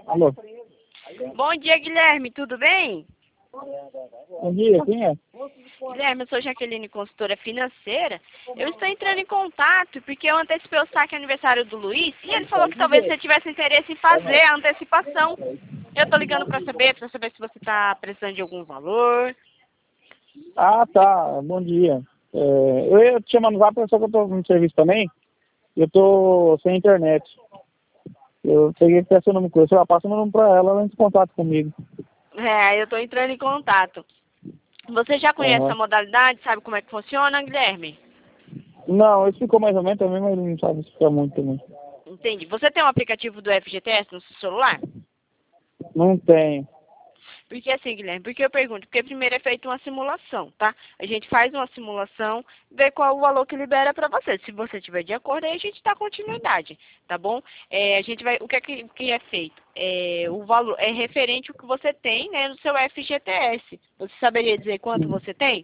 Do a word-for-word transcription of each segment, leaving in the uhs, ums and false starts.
Alô? Bom dia, Guilherme, tudo bem? Bom dia, quem é? Guilherme, eu sou Jaqueline, consultora financeira. Eu estou entrando em contato porque eu antecipei o saque aniversário do Luiz e ele falou que talvez você tivesse interesse em fazer a antecipação. Eu estou ligando para saber, para saber se você está precisando de algum valor. Ah, tá, bom dia. É, eu ia te chamar no zap, só que eu tô no serviço também. Eu tô sem internet. Eu peguei que seu número com você, ela passa o número pra ela, ela entra em contato comigo. É, eu estou entrando em contato. Você já conhece Uhum. a modalidade, sabe como é que funciona, Guilherme? Não, ele ficou mais ou menos também, mas ele não sabe explicar muito também. Entendi. Você tem um aplicativo do F G T S no seu celular? Não tem. Porque assim, Guilherme, porque eu pergunto, porque primeiro é feita uma simulação, tá? A gente faz uma simulação, vê qual o valor que libera para você. Se você tiver de acordo, aí a gente dá continuidade, tá bom? É, a gente vai, o que é que, que é feito? É, o valor é referente ao que você tem, né, no seu F G T S. Você saberia dizer quanto você tem?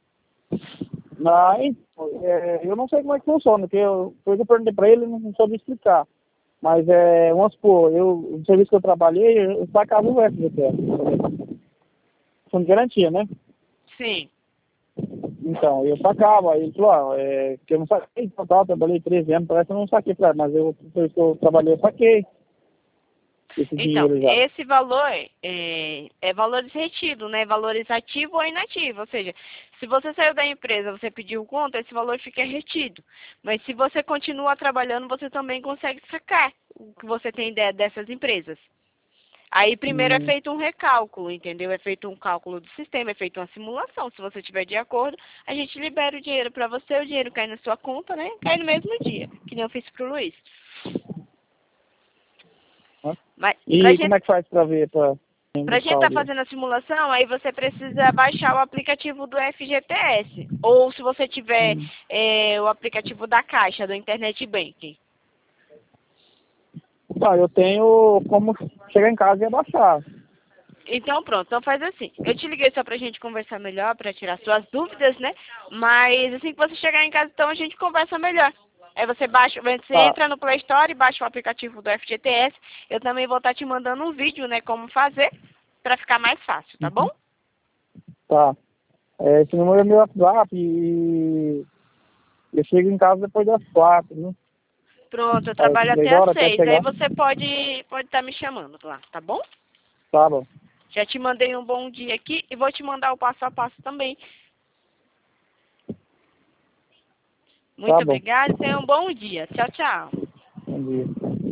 Mas, é, eu não sei como é que funciona, porque eu, foi que eu perguntei pra ele, ele não soube explicar. Mas, é, vamos supor, eu, o serviço que eu trabalhei, eu sacava o F G T S. Fundo de garantia, né? Sim. Então, eu sacava, aí ele falou, ah, é, que eu não saquei, total, trabalhei treze anos, parece que eu não saquei, pra, mas eu, depois que eu trabalhei, eu saquei esse Então, dinheiro já. esse valor é, é valores retidos, né? Valores ativo ou inativo. Ou seja, se você saiu da empresa, você pediu conta, esse valor fica retido. Mas se você continua trabalhando, você também consegue sacar o que você tem de- dessas empresas. Aí primeiro é Hum, feito um recálculo, entendeu? É feito um cálculo do sistema, é feita uma simulação. Se você tiver de acordo, a gente libera o dinheiro para você, o dinheiro cai na sua conta, né? Cai no mesmo dia, que nem eu fiz pro Luiz. né? Mas pra E como gente é que faz pra ver, pra Para a gente buscar o estar dinheiro? fazendo a simulação, aí você precisa baixar o aplicativo do F G T S. Ou se você tiver Hum. é, o aplicativo da Caixa, do Internet Banking. Tá, eu tenho como chegar em casa e abaixar. Então pronto, então faz assim. Eu te liguei só pra gente conversar melhor, pra tirar suas dúvidas, né? Mas assim que você chegar em casa, então a gente conversa melhor. Aí você baixa, você Tá, entra no Play Store e baixa o aplicativo do F G T S. Eu também vou estar te mandando um vídeo, né, como fazer, pra ficar mais fácil, tá bom? uhum, tá. É, esse número é meu WhatsApp e eu chego em casa depois das quatro, né? Pronto, eu Aí, trabalho três até às horas até seis. Aí chegar. você pode pode estar me chamando lá, tá bom? Tá bom, Já te mandei um bom dia aqui e vou te mandar o passo a passo também. tá Muito bom. obrigada e tenha um bom dia. Tchau, tchau. Bom dia.